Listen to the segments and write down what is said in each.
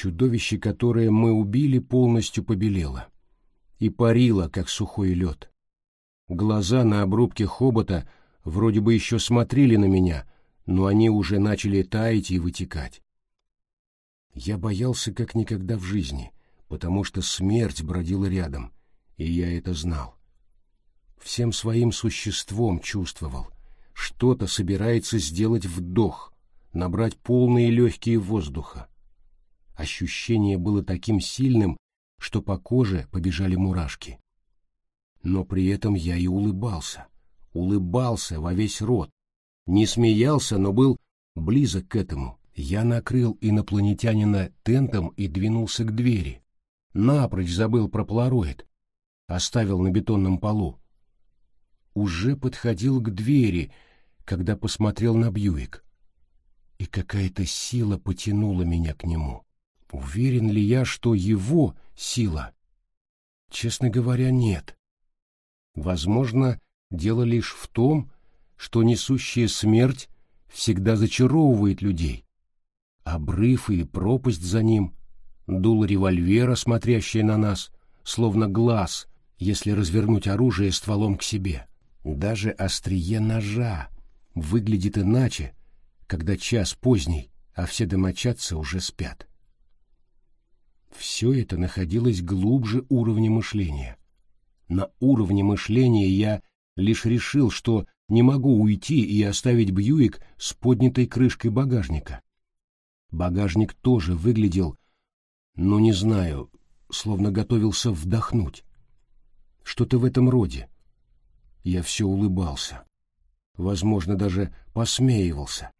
Чудовище, которое мы убили, полностью побелело и парило, как сухой лед. Глаза на обрубке хобота вроде бы еще смотрели на меня, но они уже начали таять и вытекать. Я боялся как никогда в жизни, потому что смерть бродила рядом, и я это знал. Всем своим существом чувствовал, что-то собирается сделать вдох, набрать полные легкие воздуха. Ощущение было таким сильным, что по коже побежали мурашки. Но при этом я и улыбался во весь рот. Не смеялся, но был близок к этому. Я накрыл инопланетянина тентом и двинулся к двери. Напрочь забыл про полароид. Оставил на бетонном полу. Уже подходил к двери, когда посмотрел на Бьюик. И какая-то сила потянула меня к нему. Уверен ли я, что его сила? Честно говоря, нет. Возможно, дело лишь в том, что несущая смерть всегда зачаровывает людей. Обрыв или пропасть за ним, дуло револьвера, смотрящее на нас, словно глаз, если развернуть оружие стволом к себе. Даже острие ножа выглядит иначе, когда час поздний, а все домочадцы уже спят. Все это находилось глубже уровня мышления. На уровне мышления я лишь решил, что не могу уйти и оставить Бьюик с поднятой крышкой багажника. Багажник тоже выглядел, ну не знаю, словно готовился вдохнуть. Что-то в этом роде. Я все улыбался. Возможно, даже посмеивался.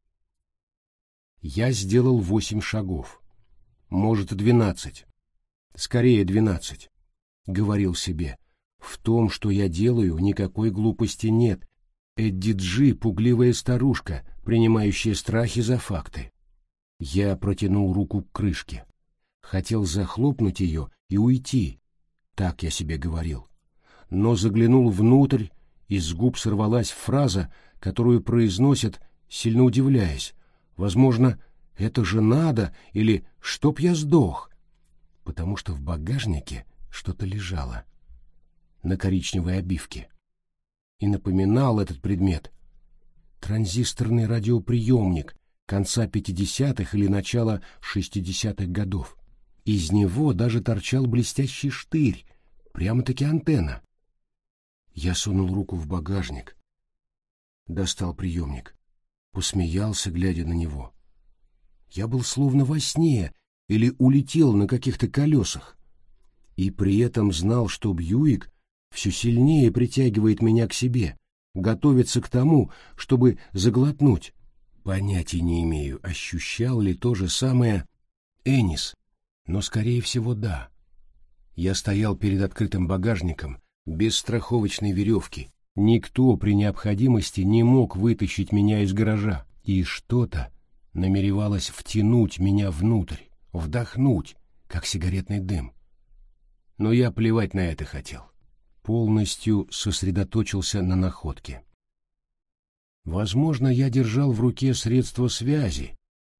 Я сделал 8 шагов. Может, 12. Скорее 12. Говорил себе. В том, что я делаю, никакой глупости нет. Эдди Джи — пугливая старушка, принимающая страхи за факты. Я протянул руку к крышке. Хотел захлопнуть ее и уйти. Так я себе говорил. Но заглянул внутрь, и с губ сорвалась фраза, которую произносят, сильно удивляясь. Возможно, это же надо, или чтоб я сдох. Потому что в багажнике что-то лежало на коричневой обивке. И напоминал этот предмет транзисторный радиоприемник конца 50-х или начала 60-х годов. Из него даже торчал блестящий штырь, прямо-таки антенна. Я сунул руку в багажник, достал приемник, посмеялся, глядя на него. Я был словно во сне или улетел на каких-то колесах. И при этом знал, что Бьюик все сильнее притягивает меня к себе, готовится к тому, чтобы заглотнуть. Понятия не имею, ощущал ли то же самое Энис, но, скорее всего, да. Я стоял перед открытым багажником, без страховочной веревки. Никто при необходимости не мог вытащить меня из гаража, и что-то намеревалось втянуть меня внутрь, вдохнуть, как сигаретный дым. Но я плевать на это хотел. Полностью сосредоточился на находке. Возможно, я держал в руке средство связи.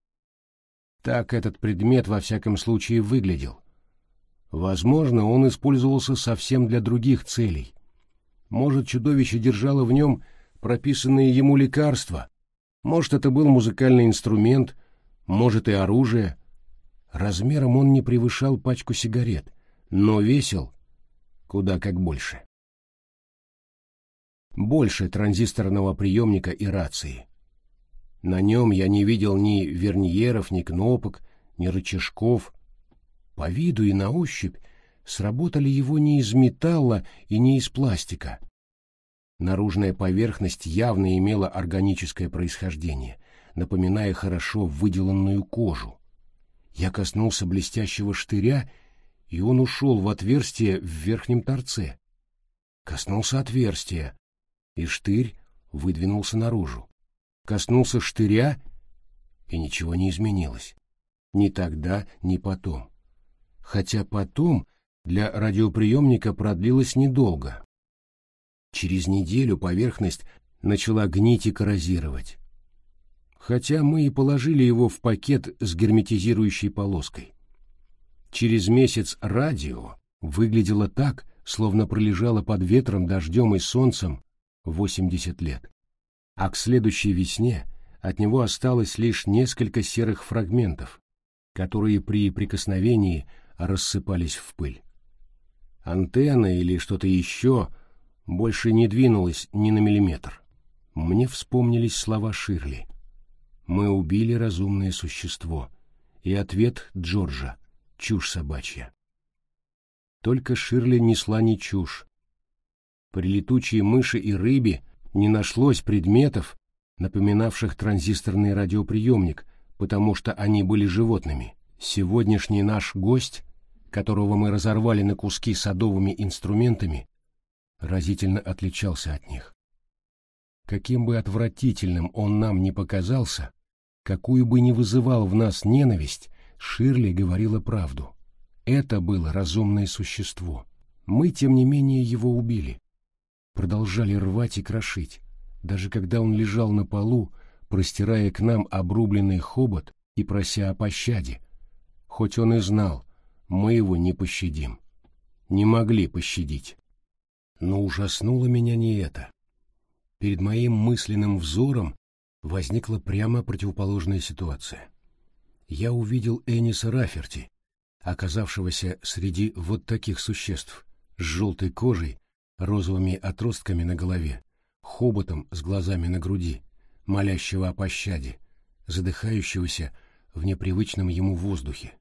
Так этот предмет во всяком случае выглядел. Возможно, он использовался совсем для других целей. Может, чудовище держало в нем прописанные ему лекарства. Может, это был музыкальный инструмент, может и оружие. Размером он не превышал пачку сигарет, но весил куда как больше. Больше транзисторного приемника и рации. На нем я не видел ни верниеров, ни кнопок, ни рычажков. По виду и на ощупь сработали его не из металла и не из пластика. Наружная поверхность явно имела органическое происхождение, напоминая хорошо выделанную кожу. Я коснулся блестящего штыря, и он ушел в отверстие в верхнем торце. Коснулся отверстия, и штырь выдвинулся наружу. Коснулся штыря, и ничего не изменилось. Ни тогда, ни потом. Хотя потом для радиоприемника продлилось недолго. Через неделю поверхность начала гнить и коррозировать. Хотя мы и положили его в пакет с герметизирующей полоской. Через месяц радио выглядело так, словно пролежало под ветром, дождем и солнцем 80 лет. А к следующей весне от него осталось лишь несколько серых фрагментов, которые при прикосновении рассыпались в пыль. Антенна или что-то еще больше не двинулась ни на миллиметр. Мне вспомнились слова Ширли. «Мы убили разумное существо», и ответ Джорджа — чушь собачья. Только Ширли несла не чушь. При летучей мыши и рыбе не нашлось предметов, напоминавших транзисторный радиоприемник, потому что они были животными. Сегодняшний наш гость, которого мы разорвали на куски садовыми инструментами, разительно отличался от них. Каким бы отвратительным он нам ни показался, какую бы ни вызывал в нас ненависть, Ширли говорила правду. Это было разумное существо. Мы, тем не менее, его убили. Продолжали рвать и крошить, даже когда он лежал на полу, простирая к нам обрубленный хобот и прося о пощаде, хоть он и знал, мы его не пощадим. Не могли пощадить. Но ужаснуло меня не это. Перед моим мысленным взором возникла прямо противоположная ситуация. Я увидел Эниса Раферти, оказавшегося среди вот таких существ, с желтой кожей, розовыми отростками на голове, хоботом с глазами на груди, молящего о пощаде, задыхающегося в непривычном ему воздухе.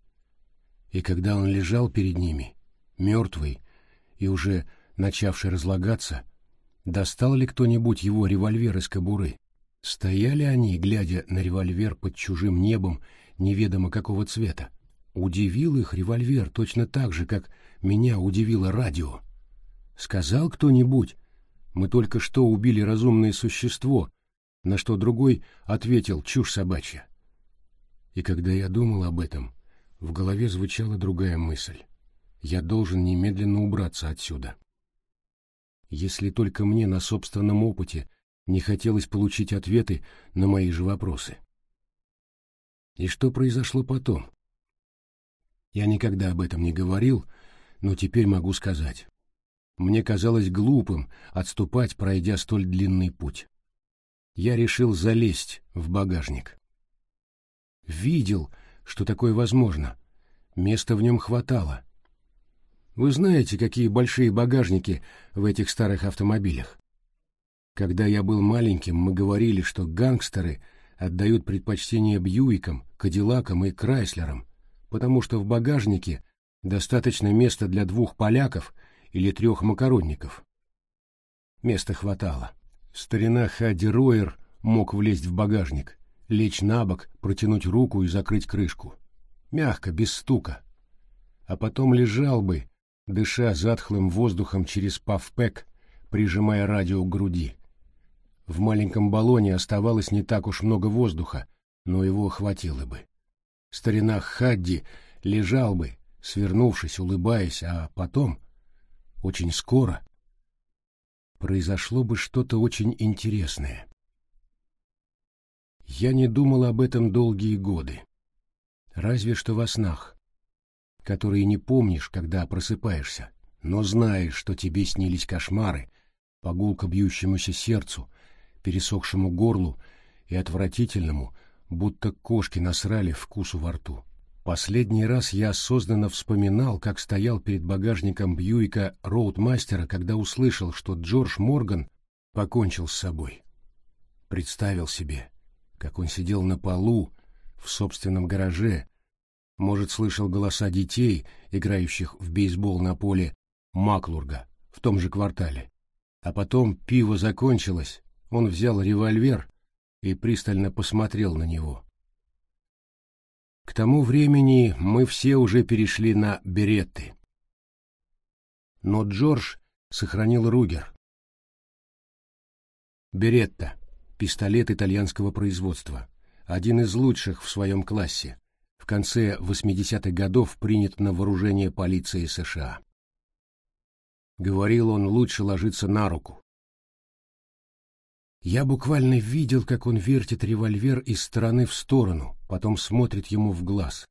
И когда он лежал перед ними, мертвый и уже начавший разлагаться, достал ли кто-нибудь его револьвер из кобуры? Стояли они, глядя на револьвер под чужим небом неведомо какого цвета. Удивил их револьвер точно так же, как меня удивило радио. Сказал кто-нибудь: «Мы только что убили разумное существо», на что другой ответил: «Чушь собачья». И когда я думал об этом, в голове звучала другая мысль. Я должен немедленно убраться отсюда. Если только мне на собственном опыте не хотелось получить ответы на мои же вопросы. И что произошло потом? Я никогда об этом не говорил, но теперь могу сказать. Мне казалось глупым отступать, пройдя столь длинный путь. Я решил залезть в багажник. Видел, что такое возможно. Места в нем хватало. Вы знаете, какие большие багажники в этих старых автомобилях? Когда я был маленьким, мы говорили, что гангстеры отдают предпочтение Бьюикам, Кадиллакам и Крайслерам, потому что в багажнике достаточно места для 2 поляков или 3 макаронников. Места хватало. Старина Хадди Ройер мог влезть в багажник, лечь на бок, протянуть руку и закрыть крышку. Мягко, без стука. А потом лежал бы, дыша затхлым воздухом через пафпэк, прижимая радио к груди. В маленьком баллоне оставалось не так уж много воздуха, но его хватило бы. Старина Хадди лежал бы, свернувшись, улыбаясь, а потом, очень скоро, произошло бы что-то очень интересное. Я не думал об этом долгие годы, разве что во снах, которые не помнишь, когда просыпаешься, но знаешь, что тебе снились кошмары по гулко бьющемуся сердцу, пересохшему горлу и отвратительному, будто кошки насрали вкусу во рту. Последний раз я осознанно вспоминал, как стоял перед багажником Бьюика Роудмастера, когда услышал, что Джордж Морган покончил с собой. Представил себе, как он сидел на полу в собственном гараже, может, слышал голоса детей, играющих в бейсбол на поле Маклурга в том же квартале. А потом пиво закончилось, он взял револьвер и пристально посмотрел на него. К тому времени мы все уже перешли на беретты. Но Джордж сохранил Ругер. Беретта — пистолет итальянского производства, один из лучших в своем классе, в конце 80-х годов принят на вооружение полиции США. Говорил он, лучше ложиться на руку. Я буквально видел, как он вертит револьвер из стороны в сторону, потом смотрит ему в глаз.